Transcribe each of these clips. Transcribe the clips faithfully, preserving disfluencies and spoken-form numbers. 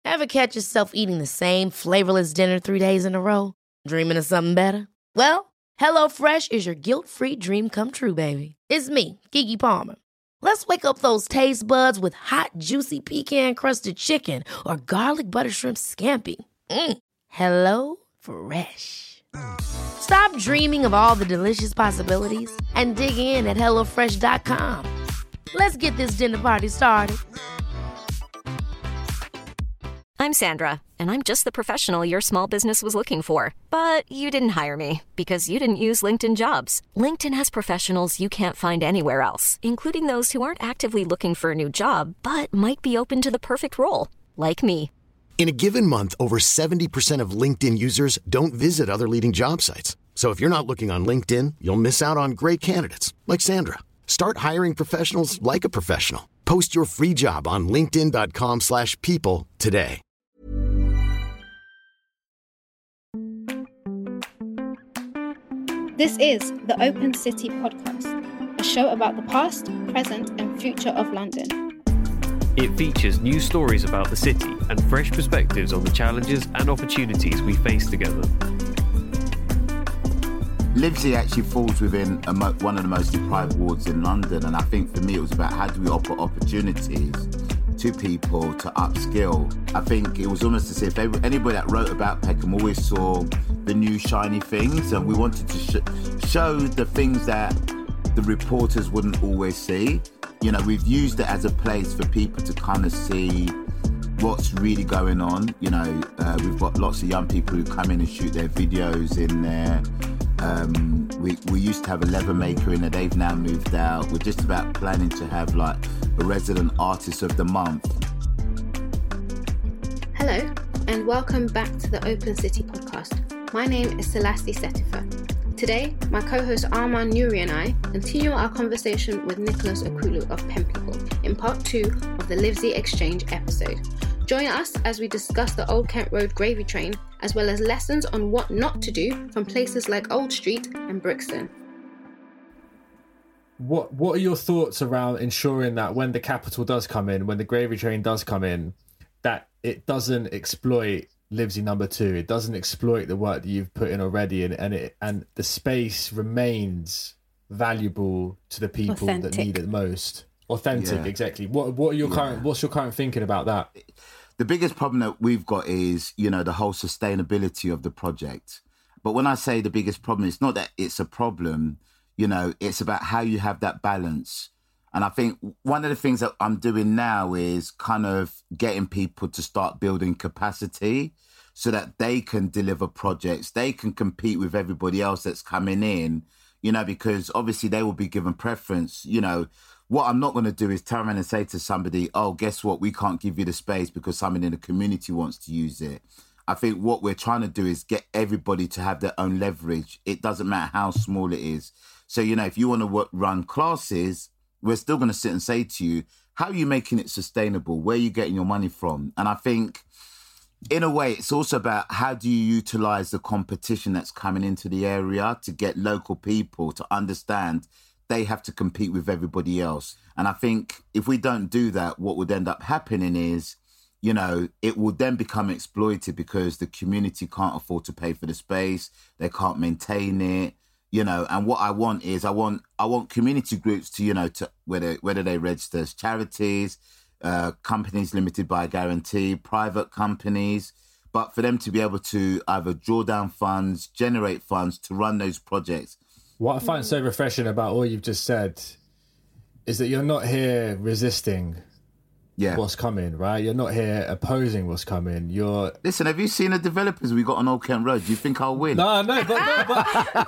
Ever catch yourself eating the same flavorless dinner three days in a row? Dreaming of something better? Well, HelloFresh is your guilt-free dream come true, baby. It's me, Keke Palmer. Let's wake up those taste buds with hot, juicy pecan-crusted chicken or garlic butter shrimp scampi. Mm. Hello Fresh. Stop dreaming of all the delicious possibilities and dig in at hello fresh dot com. Let's get this dinner party started. I'm Sandra, and I'm just the professional your small business was looking for. But you didn't hire me because you didn't use LinkedIn Jobs. LinkedIn has professionals you can't find anywhere else, including those who aren't actively looking for a new job, but might be open to the perfect role, like me. In a given month, over seventy percent of LinkedIn users don't visit other leading job sites. So if you're not looking on LinkedIn, you'll miss out on great candidates like Sandra. Start hiring professionals like a professional. Post your free job on linkedin dot com slash people today. This is the Open City Podcast, a show about the past, present and future of London. It features new stories about the city and fresh perspectives on the challenges and opportunities we face together. Livesey actually falls within a mo- one of the most deprived wards in London, and I think for me it was about how do we offer opportunities to people to upskill. I think it was almost as if every, anybody that wrote about Peckham always saw the new shiny things, and we wanted to sh- show the things that the reporters wouldn't always see. You know, we've used it as a place for people to kind of see what's really going on. You know, uh, we've got lots of young people who come in and shoot their videos in there. Um, we, we used to have a leather maker in there. They've now moved out. We're just about planning to have like a resident artist of the month. Hello, and welcome back to the Open City Podcast. My name is Selassie Setifa. Today, my co-host Arman Nuri and I continue our conversation with Nicholas Okulu of Pen People in part two of the Livesey Exchange episode. Join us as we discuss the Old Kent Road gravy train, as well as lessons on what not to do from places like Old Street and Brixton. What What are your thoughts around ensuring that when the capital does come in, when the gravy train does come in, that it doesn't exploit Livesey number two, it doesn't exploit the work that you've put in already, and, and it and the space remains valuable to the people Authentic. that need it most. Authentic, yeah. Exactly. What what are your yeah. current what's your current thinking about that? The biggest problem that we've got is, you know, the whole sustainability of the project. But when I say the biggest problem, it's not that it's a problem, you know, it's about how you have that balance. And I think one of the things that I'm doing now is kind of getting people to start building capacity so that they can deliver projects. They can compete with everybody else that's coming in, you know, because obviously they will be given preference. You know, what I'm not going to do is turn around and say to somebody, oh, guess what? We can't give you the space because someone in the community wants to use it. I think what we're trying to do is get everybody to have their own leverage. It doesn't matter how small it is. So, you know, if you want to work, run classes, we're still going to sit and say to you, how are you making it sustainable? Where are you getting your money from? And I think, in a way, it's also about how do you utilise the competition that's coming into the area to get local people to understand they have to compete with everybody else. And I think if we don't do that, what would end up happening is, you know, it will then become exploited because the community can't afford to pay for the space. They can't maintain it. You know, and what I want is I want I want community groups to, you know, to whether whether they register as charities, uh, companies limited by guarantee, private companies, but for them to be able to either draw down funds, generate funds to run those projects. What I find so refreshing about all you've just said is that you're not here resisting yeah. what's coming, right? You're not here opposing what's coming. You're listen. Have you seen the developers we got on Old Kent Road? Do you think I'll win? No, no, but no, but,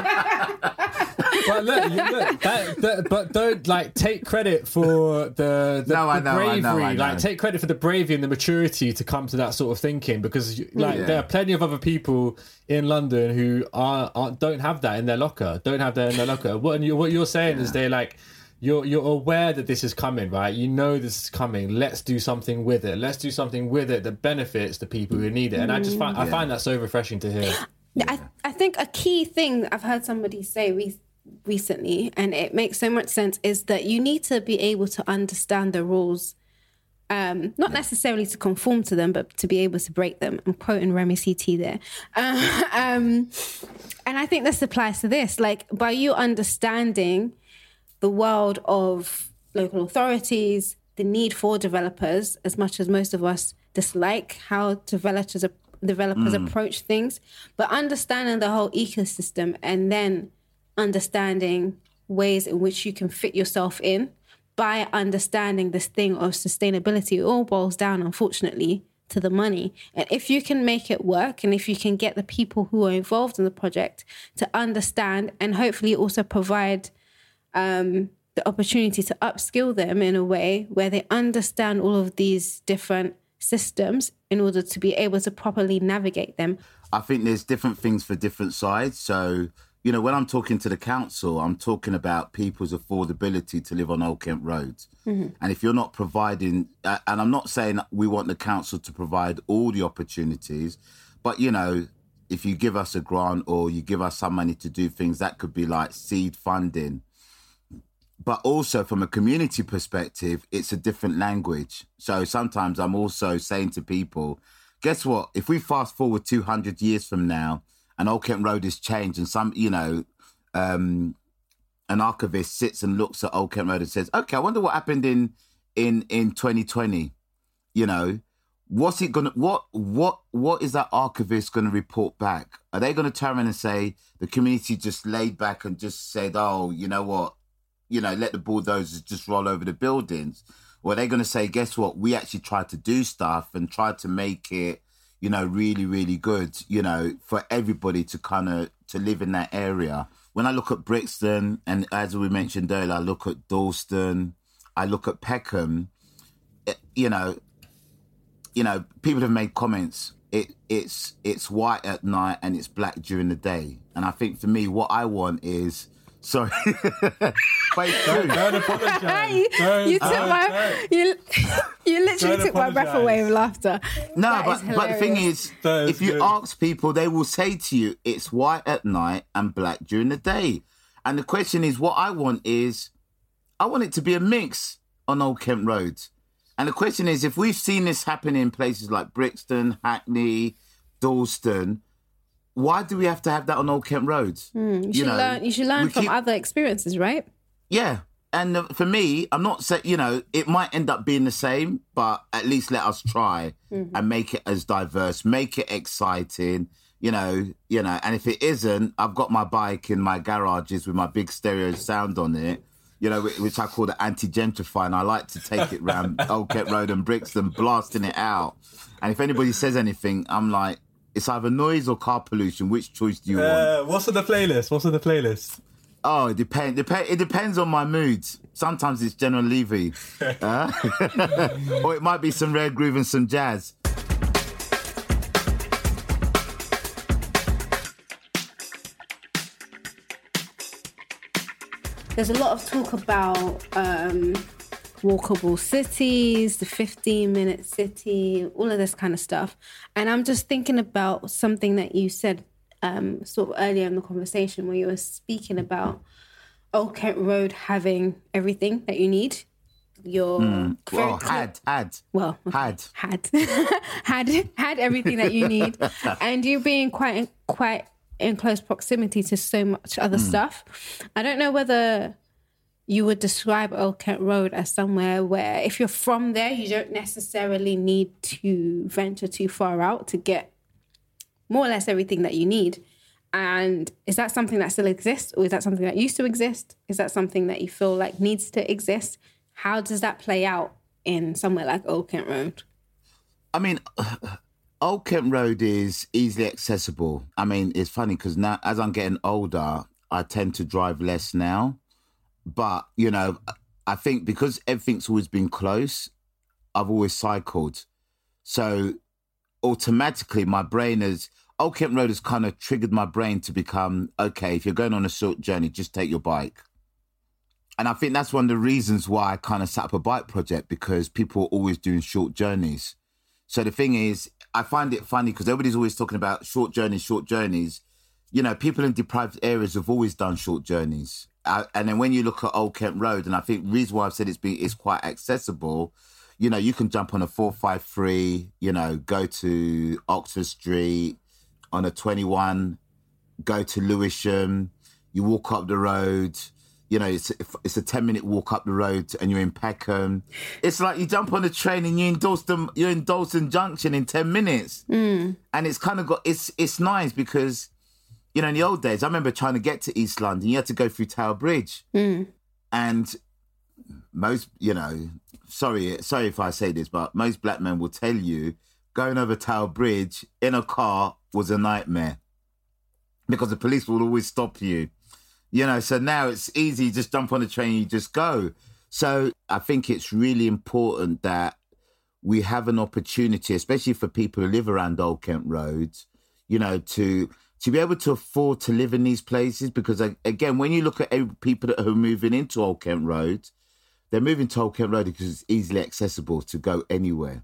but, but look, you, look that, that, but don't like take credit for the the, no, the I know, bravery. I know, I know. Like take credit for the bravery and the maturity to come to that sort of thinking, because like yeah. there are plenty of other people in London who are, are don't have that in their locker. Don't have that in their locker. What you, what you're saying yeah. is they're like. You're you're aware that this is coming, right? You know this is coming. Let's do something with it. Let's do something with it that benefits the people who need it. And I just find yeah. I find that so refreshing to hear. Yeah. I I think a key thing I've heard somebody say re- recently, and it makes so much sense, is that you need to be able to understand the rules Um, not necessarily to conform to them, but to be able to break them. I'm quoting Remy C T there. Uh, um, and I think this applies to this. Like, by you understanding the world of local authorities, the need for developers, as much as most of us dislike how developers developers mm. approach things, but understanding the whole ecosystem and then understanding ways in which you can fit yourself in by understanding this thing of sustainability. It all boils down, unfortunately, to the money. And if you can make it work, and if you can get the people who are involved in the project to understand and hopefully also provide um, the opportunity to upskill them in a way where they understand all of these different systems in order to be able to properly navigate them. I think there's different things for different sides. So, you know, when I'm talking to the council, I'm talking about people's affordability to live on Old Kent Road. Mm-hmm. And if you're not providing, uh, and I'm not saying we want the council to provide all the opportunities, but, you know, if you give us a grant or you give us some money to do things, that could be like seed funding. But also from a community perspective, it's a different language. So sometimes I'm also saying to people, guess what? If we fast forward two hundred years from now, and Old Kent Road has changed, and some, you know, um, an archivist sits and looks at Old Kent Road and says, okay, I wonder what happened in in in twenty twenty. You know, what's it gonna what what what is that archivist gonna report back? Are they gonna turn around and say the community just laid back and just said, oh, you know what, you know, let the bulldozers just roll over the buildings? Or are they gonna say, guess what, we actually tried to do stuff and tried to make it, you know, really, really good, you know, for everybody to kind of to live in that area. When I look at Brixton, and as we mentioned earlier, I look at Dalston, I look at Peckham, it, you know, you know, people have made comments. It it's it's white at night and it's black during the day. And I think for me, what I want is, sorry, wait, don't, don't apologise. you, don't, you took don't, my, don't. you, you literally Don't took my breath away with laughter. No, That but is but the thing is, That is if you good. ask people, they will say to you, it's white at night and black during the day. And the question is, what I want is, I want it to be a mix on Old Kent Road. And the question is, if we've seen this happen in places like Brixton, Hackney, Dalston, why do we have to have that on Old Kent Road? Mm, you, you should know, learn. You should learn from keep... other experiences, right? Yeah. And uh, for me, I'm not saying, you know, it might end up being the same, but at least let us try mm-hmm. and make it as diverse, make it exciting, you know, you know. And if it isn't, I've got my bike in my garages with my big stereo sound on it, you know, which I call the anti-gentrify, and I like to take it round Old Kent Road and Brixton, blasting it out. And if anybody says anything, I'm like, it's either noise or car pollution. Which choice do you uh, want? What's on the playlist? What's on the playlist? Oh, it depends. Dep- it depends on my mood. Sometimes it's General Levy. uh? Or it might be some Rare Groove and some jazz. There's a lot of talk about um, walkable cities, the fifteen-minute city, all of this kind of stuff. And I'm just thinking about something that you said um, sort of earlier in the conversation where you were speaking about Old Kent Road having everything that you need. Your mm. Well, had, had. Well, okay. had. Had. had, had everything that you need. And you being quite, quite in close proximity to so much other mm. stuff. I don't know whether you would describe Old Kent Road as somewhere where if you're from there, you don't necessarily need to venture too far out to get more or less everything that you need. And is that something that still exists, or is that something that used to exist? Is that something that you feel like needs to exist? How does that play out in somewhere like Old Kent Road? I mean, Old Kent Road is easily accessible. I mean, it's funny because now, as I'm getting older, I tend to drive less now. But, you know, I think because everything's always been close, I've always cycled. So automatically my brain has, Old Kent Road has kind of triggered my brain to become, okay, if you're going on a short journey, just take your bike. And I think that's one of the reasons why I kind of set up a bike project, because people are always doing short journeys. So the thing is, I find it funny because everybody's always talking about short journeys, short journeys. You know, people in deprived areas have always done short journeys. Uh, and then when you look at Old Kent Road, and I think the reason why I've said it's, been, it's quite accessible, you know, you can jump on a four five three, you know, go to Oxford Street on a twenty-one, go to Lewisham, you walk up the road, you know, it's it's a ten minute walk up the road and you're in Peckham. It's like you jump on a train and you're in Dalston, you're in Dalston Junction in ten minutes. Mm. And it's kind of got, it's it's nice because, you know, in the old days, I remember trying to get to East London, you had to go through Tower Bridge. Mm. And most, you know, sorry, sorry if I say this, but most black men will tell you going over Tower Bridge in a car was a nightmare because the police will always stop you. You know, so now it's easy, just jump on the train, you just go. So I think it's really important that we have an opportunity, especially for people who live around Old Kent Road, you know, to to be able to afford to live in these places. Because, again, when you look at people that are moving into Old Kent Road, they're moving to Old Kent Road because it's easily accessible to go anywhere.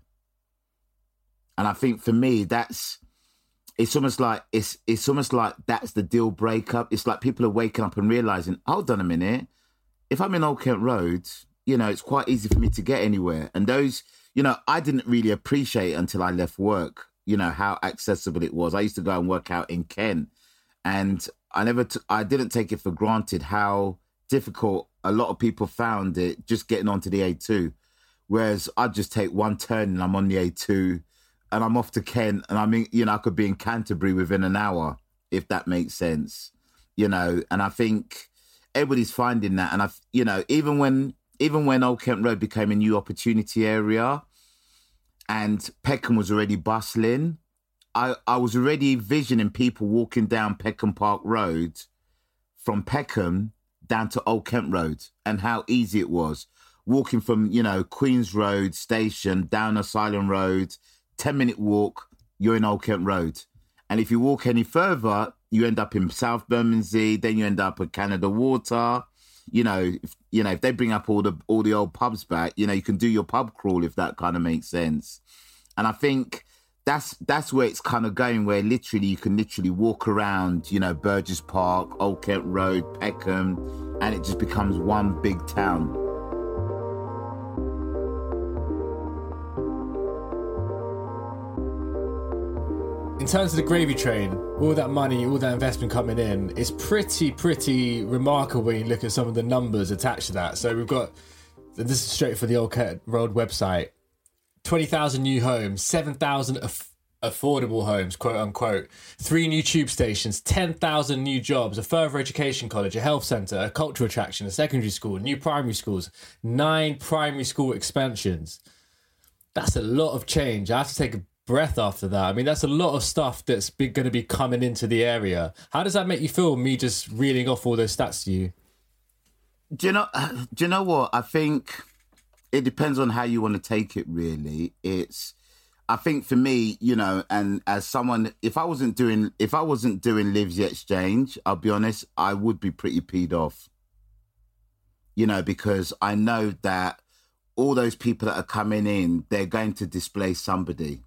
And I think for me, that's... It's almost like it's it's almost like that's the deal breaker. It's like people are waking up and realizing, hold on a minute, if I'm in Old Kent Road, you know, it's quite easy for me to get anywhere. And those, you know, I didn't really appreciate it until I left work, you know, how accessible it was. I used to go and work out in Kent, and I never, t- I didn't take it for granted how difficult a lot of people found it just getting onto the A two. Whereas I'd just take one turn and I'm on the A two. And I'm off to Kent, and I mean, you know, I could be in Canterbury within an hour, if that makes sense, you know. And I think everybody's finding that. And I, you know, even when even when Old Kent Road became a new opportunity area, and Peckham was already bustling, I I was already visioning people walking down Peckham Park Road from Peckham down to Old Kent Road, and how easy it was walking from, you know, Queen's Road station down Asylum Road. ten minute walk, you're in Old Kent Road. And if you walk any further, you end up in South Bermondsey, then you end up at Canada Water. You know, if, you know, if they bring up all the all the old pubs back, you know, you can do your pub crawl, if that kind of makes sense. And I think that's that's where it's kind of going, where literally you can literally walk around, you know, Burgess Park, Old Kent Road, Peckham, and it just becomes one big town. In terms of the gravy train, all that money, all that investment coming in, it's pretty, pretty remarkable when you look at some of the numbers attached to that. So we've got, this is straight for the Old Kent Road website, twenty thousand new homes, seven thousand aff- affordable homes, quote unquote, three new tube stations, ten thousand new jobs, a further education college, a health centre, a cultural attraction, a secondary school, new primary schools, nine primary school expansions. That's a lot of change. I have to take a breath after that. I mean, that's a lot of stuff that's going to be coming into the area. How does that make you feel, me just reeling off all those stats to you? Do you know, do you know what? I think it depends on how you want to take it, really. It's, I think for me, you know, and as someone, if I wasn't doing, if I wasn't doing Lives the Exchange, I'll be honest, I would be pretty peed off. You know, because I know that all those people that are coming in, they're going to displace somebody.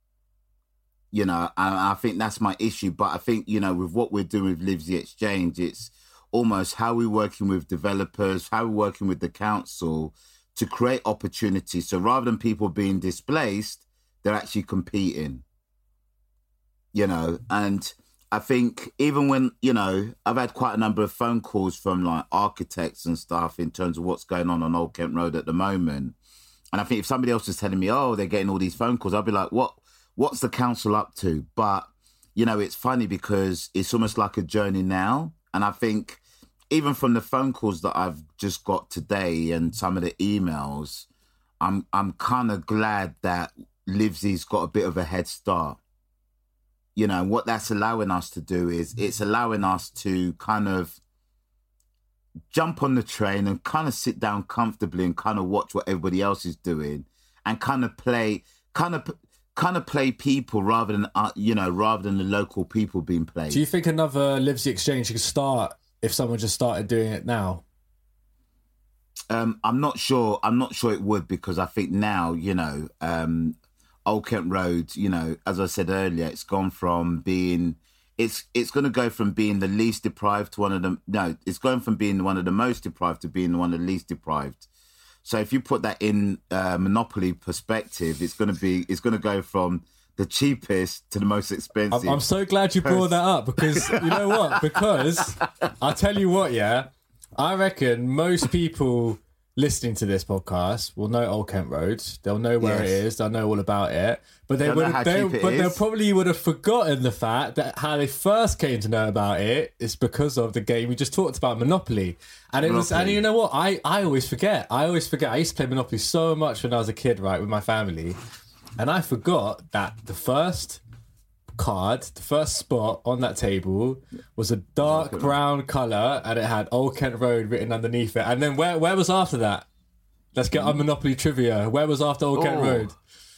You know, I, I think that's my issue. But I think, you know, with what we're doing with Lives the Exchange, it's almost how we're working with developers, how we're working with the council to create opportunities. So rather than people being displaced, they're actually competing. You know, and I think even when, you know, I've had quite a number of phone calls from like architects and stuff in terms of what's going on on Old Kent Road at the moment. And I think if somebody else was telling me, oh, they're getting all these phone calls, I'd be like, what? What's the council up to? But, you know, it's funny because it's almost like a journey now. And I think even from the phone calls that I've just got today and some of the emails, I'm I'm kind of glad that Livesy's got a bit of a head start. You know, what that's allowing us to do is it's allowing us to kind of jump on the train and kind of sit down comfortably and kind of watch what everybody else is doing and kind of play, kind of... kind of play people rather than, uh, you know, rather than the local people being played. Do you think another Lives the Exchange could start if someone just started doing it now? Um, I'm not sure. I'm not sure it would, because I think now, you know, um, Old Kent Road, you know, as I said earlier, it's gone from being, it's it's going to go from being the least deprived to one of the, no, it's going from being one of the most deprived to being one of the least deprived. So if you put that in uh, Monopoly perspective, it's going to be it's going to go from the cheapest to the most expensive. I'm, I'm so glad you brought that up because you know what? Because I'll tell you what, yeah, I reckon most people listening to this podcast will know Old Kent Road. They'll know where Yes. it is. They'll know all about it. But they They'll would, know how they, cheap it but they is. probably would have forgotten the fact that how they first came to know about it is because of the game we just talked about, Monopoly. And it was, and Monopoly. you know what? I, I always forget. I always forget. I used to play Monopoly so much when I was a kid, right, with my family, and I forgot that the first card, the first spot on that table was a dark brown colour and it had Old Kent Road written underneath it. And then where where was after that? Let's get on Monopoly trivia. Where was after Old Kent Oh, Road?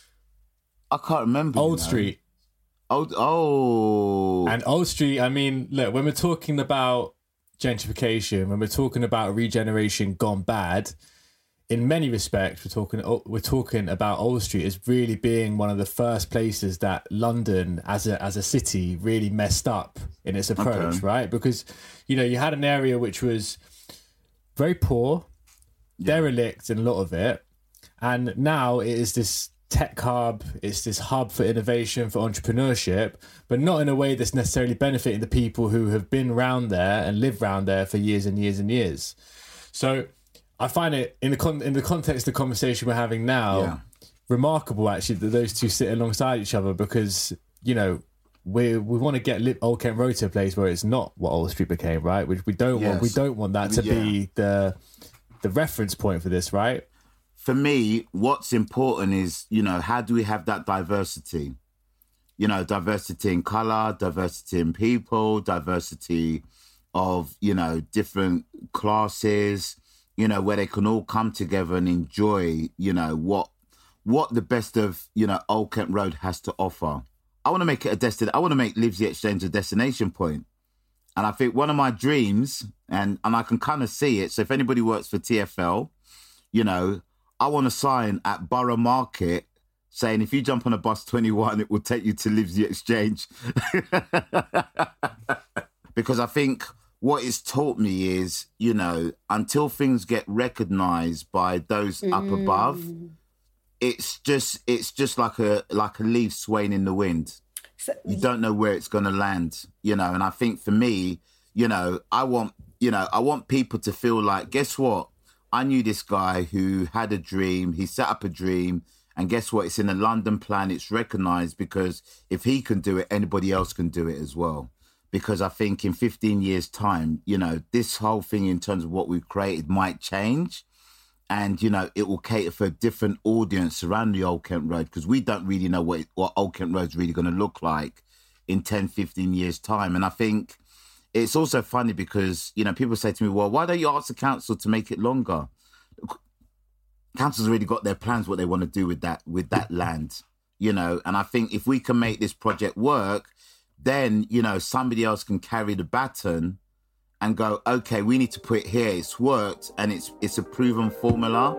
I can't remember. Old you know. Street. Old, oh. And Old Street, I mean, look, when we're talking about gentrification, when we're talking about regeneration gone bad, in many respects, we're talking we're talking about Old Street as really being one of the first places that London, as a as a city, really messed up in its approach, Okay. right? Because you know you had an area which was very poor, derelict in a lot of it, and now it is this tech hub. It's this hub for innovation, for entrepreneurship, but not in a way that's necessarily benefiting the people who have been round there and lived round there for years and years and years. So I find it in the con- in the context of the conversation we're having now Yeah. remarkable actually that those two sit alongside each other because you know we we want to get Li- Old Kent Road to a place where it's not what Old Street became, right? Which we don't want. Yes. We don't want that to Yeah. be the the reference point for this, right? For me, what's important is, you know, how do we have that diversity? You know, diversity in colour, diversity in people, diversity of, you know, different classes, you know, where they can all come together and enjoy, you know, what what the best of, you know, Old Kent Road has to offer. I want to make it a destination. I want to make Lives the Exchange a destination point. And I think one of my dreams, and, and I can kind of see it, so if anybody works for T F L, you know, I want a sign at Borough Market saying if you jump on a bus twenty-one, it will take you to Lives the Exchange. Because I think what it's taught me is, you know, until things get recognised by those mm. up above, it's just it's just like a like a leaf swaying in the wind. So, you don't know where it's going to land, you know. And I think for me, you know, I want you know I want people to feel like, guess what? I knew this guy who had a dream. He set up a dream, and guess what? It's in a London plan. It's recognised because if he can do it, anybody else can do it as well. Because I think in fifteen years' time, you know, this whole thing in terms of what we've created might change. And, you know, it will cater for a different audience around the Old Kent Road because we don't really know what, what Old Kent Road's really going to look like in ten, fifteen years' time. And I think it's also funny because, you know, people say to me, well, why don't you ask the council to make it longer? Council's already got their plans, what they want to do with that, with that land, you know. And I think if we can make this project work, then, you know, somebody else can carry the baton and go, okay, we need to put it here. It's worked and it's it's a proven formula.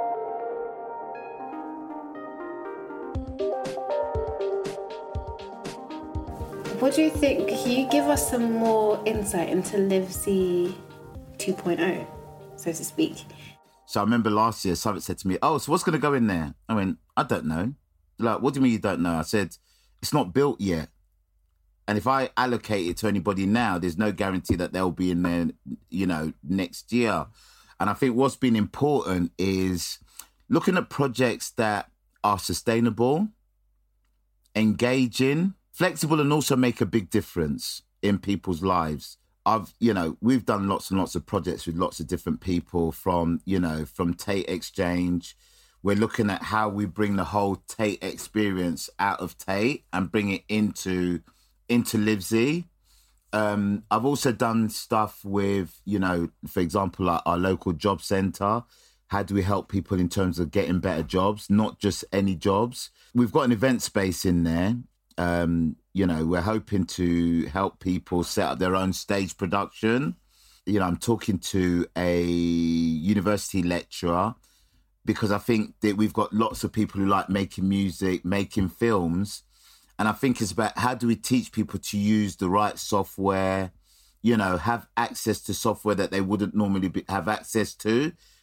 What do you think? Can you give us some more insight into Livesey two point oh, so to speak? So I remember last year, somebody said to me, oh, so what's going to go in there? I went, I don't know. Like, what do you mean you don't know? I said, it's not built yet. And if I allocate it to anybody now, there's no guarantee that they'll be in there, you know, next year. And I think what's been important is looking at projects that are sustainable, engaging, flexible, and also make a big difference in people's lives. I've, you know, we've done lots and lots of projects with lots of different people from, you know, from Tate Exchange. We're looking at how we bring the whole Tate experience out of Tate and bring it into into Livesey. Um, I've also done stuff with, you know, for example, our, our local job centre. How do we help people in terms of getting better jobs, not just any jobs? We've got an event space in there. Um, you know, we're hoping to help people set up their own stage production. You know, I'm talking to a university lecturer because I think that we've got lots of people who like making music, making films. And I think it's about how do we teach people to use the right software, you know, have access to software that they wouldn't normally be, have access to,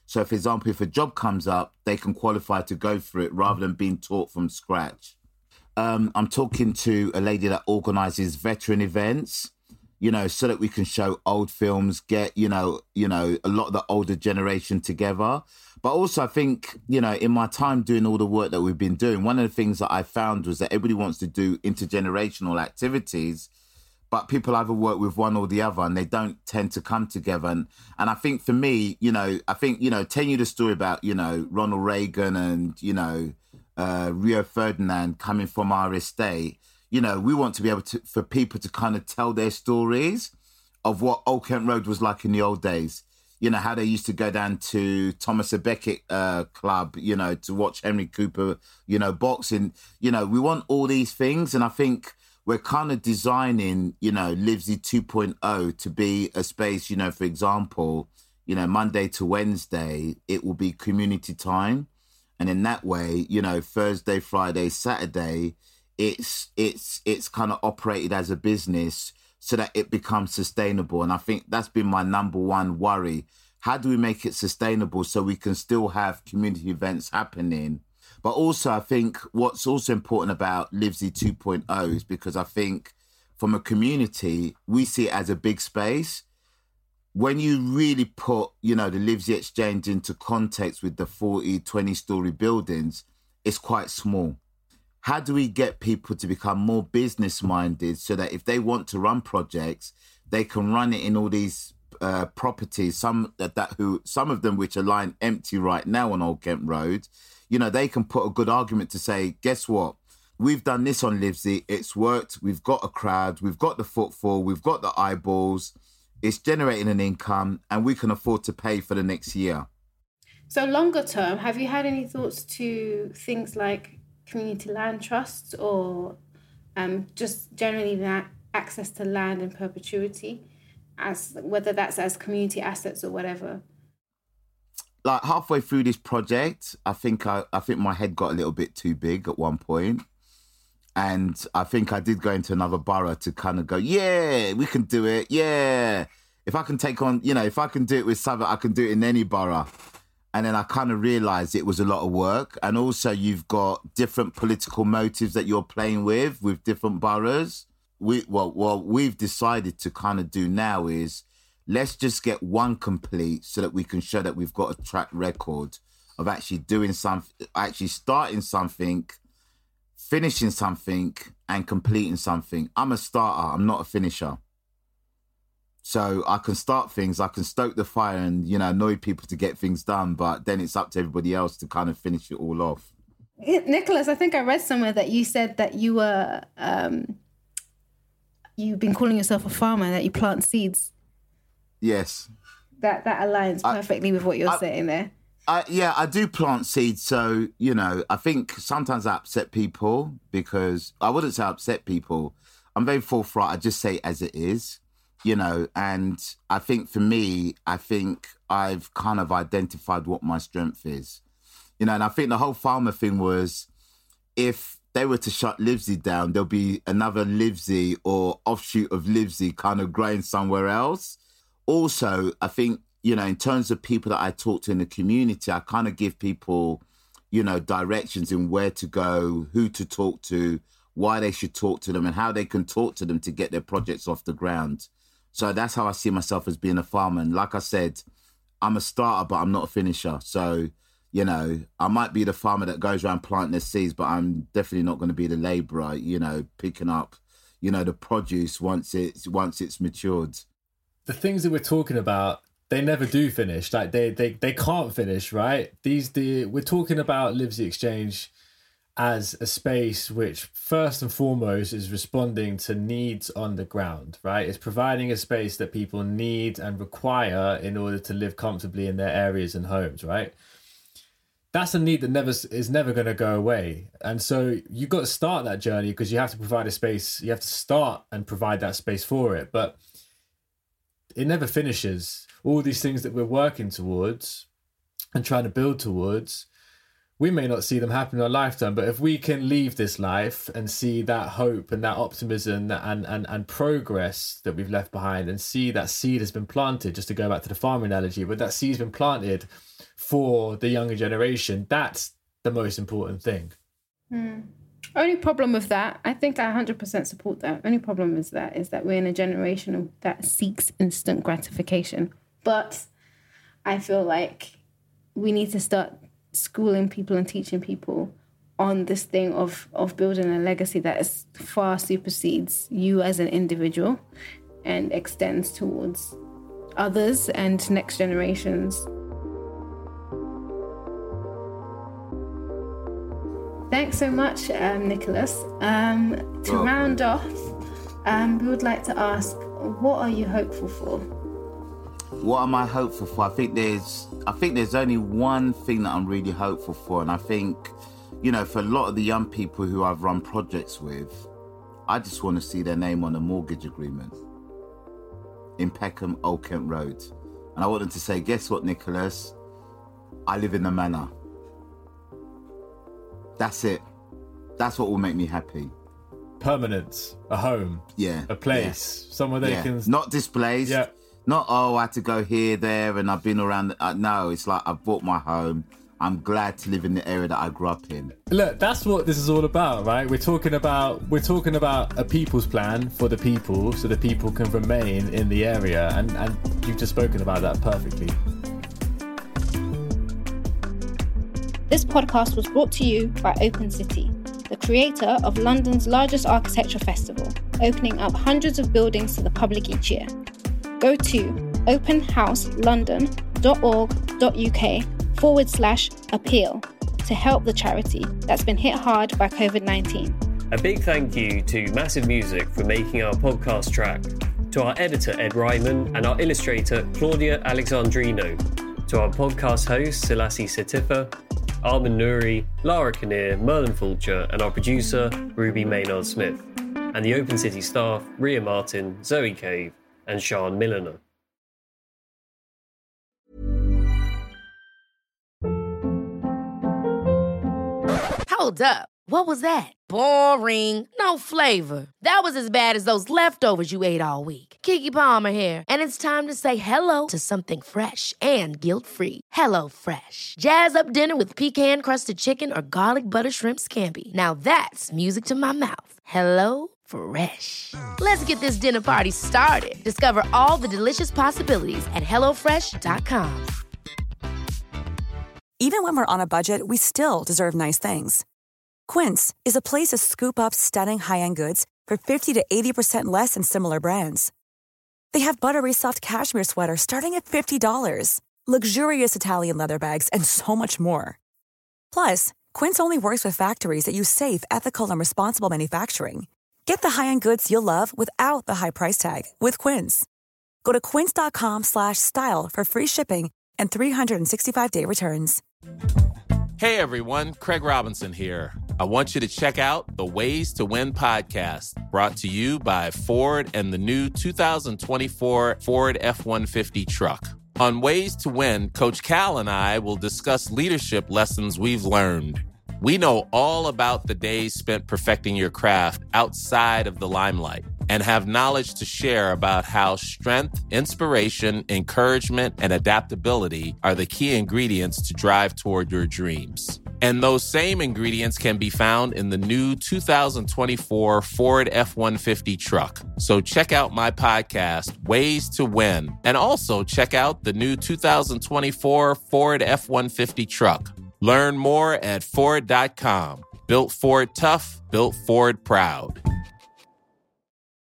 So, for example, if a job comes up, they can qualify to go for it rather than being taught from scratch. Um, I'm talking to a lady that organises veteran events, you know, so that we can show old films, get, you know, you know, a lot of the older generation together. But also, I think, you know, in my time doing all the work that we've been doing, one of the things that I found was that everybody wants to do intergenerational activities, but people either work with one or the other and they don't tend to come together. And, and I think for me, you know, I think, you know, telling you the story about, you know, Ronald Reagan and, you know, uh, Rio Ferdinand coming from our estate, you know, we want to be able to, for people to kind of tell their stories of what Old Kent Road was like in the old days. You know, how they used to go down to Thomas a Becket uh, club, you know, to watch Henry Cooper, you know, boxing. You know, we want all these things. And I think we're kind of designing, you know, Livesey two point oh to be a space, you know, for example, you know, Monday to Wednesday, it will be community time. And in that way, you know, Thursday, Friday, Saturday, it's it's it's kind of operated as a business so that it becomes sustainable. And I think that's been my number one worry. How do we make it sustainable so we can still have community events happening? But also, I think what's also important about Livesey two point oh is because I think from a community, we see it as a big space. When you really put, you know, the Livesey Exchange into context with the forty, twenty-story buildings, it's quite small. How do we get people to become more business-minded so that if they want to run projects, they can run it in all these uh, properties, some that, that who some of them which are lying empty right now on Old Kent Road, you know, they can put a good argument to say, guess what? We've done this on Livesey, it's worked, we've got a crowd, we've got the footfall, we've got the eyeballs, it's generating an income, and we can afford to pay for the next year. So longer term, have you had any thoughts to things like community land trusts or um, just generally that access to land in perpetuity, as whether that's as community assets or whatever? Like halfway through this project, I think I, I think my head got a little bit too big at one point. And I think I did go into another borough to kind of go, yeah, we can do it. Yeah. If I can take on, you know, if I can do it with Southwark, I can do it in any borough. And then I kind of realised it was a lot of work. And also you've got different political motives that you're playing with, with different boroughs. We, well, what we've decided to kind of do now is let's just get one complete so that we can show that we've got a track record of actually doing something, actually starting something, finishing something and completing something. I'm a starter. I'm not a finisher. So I can start things, I can stoke the fire and, you know, annoy people to get things done, but then it's up to everybody else to kind of finish it all off. Nicholas, I think I read somewhere that you said that you were, um, you've been calling yourself a farmer, that you plant seeds. Yes. That that aligns perfectly I, with what you're I, saying there. I, yeah, I do plant seeds. So, you know, I think sometimes I upset people because I wouldn't say I upset people. I'm very forthright. I just say it as it is. You know, and I think for me, I think I've kind of identified what my strength is. You know, and I think the whole farmer thing was if they were to shut Livesey down, there'll be another Livesey or offshoot of Livesey kind of growing somewhere else. Also, I think, you know, in terms of people that I talk to in the community, I kind of give people, you know, directions in where to go, who to talk to, why they should talk to them and how they can talk to them to get their projects off the ground. So that's how I see myself as being a farmer. And like I said, I'm a starter, but I'm not a finisher. So, you know, I might be the farmer that goes around planting the seeds, but I'm definitely not going to be the labourer, you know, picking up, you know, the produce once it's once it's matured. The things that we're talking about, they never do finish. Like they they they can't finish, right? These the we're talking about Livesey Exchange as a space which first and foremost is responding to needs on the ground, right? It's providing a space that people need and require in order to live comfortably in their areas and homes, right? That's a need that never is never going to go away. And so you've got to start that journey because you have to provide a space, you have to start and provide that space for it. But it never finishes. All these things that we're working towards and trying to build towards, we may not see them happen in our lifetime, but if we can leave this life and see that hope and that optimism and, and, and progress that we've left behind, and see that seed has been planted, just to go back to the farm analogy, but that seed's been planted for the younger generation, that's the most important thing. Mm. Only problem with that, I think I one hundred percent support that. Only problem is that is that we're in a generation that seeks instant gratification. But I feel like we need to start schooling people and teaching people on this thing of, of building a legacy that is far supersedes you as an individual and extends towards others and next generations. Thanks so much, um, Nicholas. Um, to oh. round off, um, we would like to ask, what are you hopeful for? What am I hopeful for? I think there's I think there's only one thing that I'm really hopeful for. And I think, you know, for a lot of the young people who I've run projects with, I just want to see their name on a mortgage agreement in Peckham, Old Kent Road. And I want them to say, guess what, Nicholas? I live in the manor. That's it. That's what will make me happy. Permanence, a home, yeah, a place, yeah. somewhere they yeah. can... Not displaced. Yeah. Not, oh, I had to go here, there, and I've been around. The, uh, no, it's like I've bought my home. I'm glad to live in the area that I grew up in. Look, that's what this is all about, right? We're talking about we're talking about a people's plan for the people, so the people can remain in the area, and, and you've just spoken about that perfectly. This podcast was brought to you by Open City, the creator of London's largest architecture festival, opening up hundreds of buildings to the public each year. Go to openhouselondon.org.uk forward slash appeal to help the charity that's been hit hard by covid nineteen. A big thank you to Massive Music for making our podcast track, to our editor Ed Ryman and our illustrator Claudia Alexandrino, to our podcast host Selassie Setifa, Armin Nouri, Lara Kinnear, Merlin Fulcher, and our producer Ruby Maynard Smith, and the Open City staff Ria Martin, Zoe Cave, and Sean Milliner. Hold up. What was that? Boring. No flavor. That was as bad as those leftovers you ate all week. Keke Palmer here, and it's time to say hello to something fresh and guilt-free. Hello Fresh. Jazz up dinner with pecan-crusted chicken or garlic butter shrimp scampi. Now that's music to my mouth. Hello Fresh. Let's get this dinner party started. Discover all the delicious possibilities at hello fresh dot com. Even when we're on a budget, we still deserve nice things. Quince is a place to scoop up stunning high-end goods for fifty to eighty percent less than similar brands. They have buttery soft cashmere sweaters starting at fifty dollars, luxurious Italian leather bags, and so much more. Plus, Quince only works with factories that use safe, ethical, and responsible manufacturing. Get the high-end goods you'll love without the high price tag with Quince. Go to quince.com slash style for free shipping and three sixty-five day returns. Hey everyone, Craig Robinson here. I want you to check out the Ways to Win podcast, brought to you by Ford and the new two thousand twenty-four Ford F one fifty truck. On Ways to Win, Coach Cal and I will discuss leadership lessons we've learned. We know all about the days spent perfecting your craft outside of the limelight and have knowledge to share about how strength, inspiration, encouragement, and adaptability are the key ingredients to drive toward your dreams. And those same ingredients can be found in the new two thousand twenty-four Ford F one fifty truck. So check out my podcast, Ways to Win, and also check out the new two thousand twenty-four Ford F one fifty truck. Learn more at Ford dot com. Built Ford tough, built Ford proud.